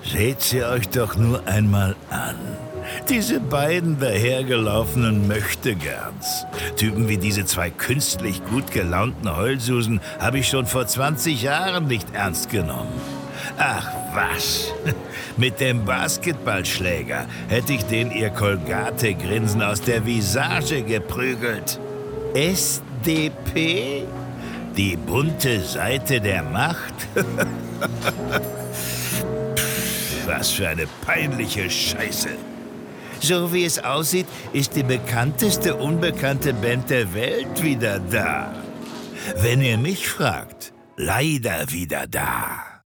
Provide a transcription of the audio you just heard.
Seht sie euch doch nur einmal an. Diese beiden dahergelaufenen Möchtegerns. Typen wie diese zwei künstlich gut gelaunten Heulsusen habe ich schon vor 20 Jahren nicht ernst genommen. Ach was, mit dem Basketballschläger hätte ich den ihr Colgate-Grinsen aus der Visage geprügelt. SDP? Die bunte Seite der Macht? Was für eine peinliche Scheiße. So wie es aussieht, ist die bekannteste unbekannte Band der Welt wieder da. Wenn ihr mich fragt, leider wieder da.